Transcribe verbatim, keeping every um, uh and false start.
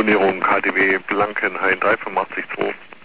Stornierung K D W Blankenhain drei fünf acht zwei.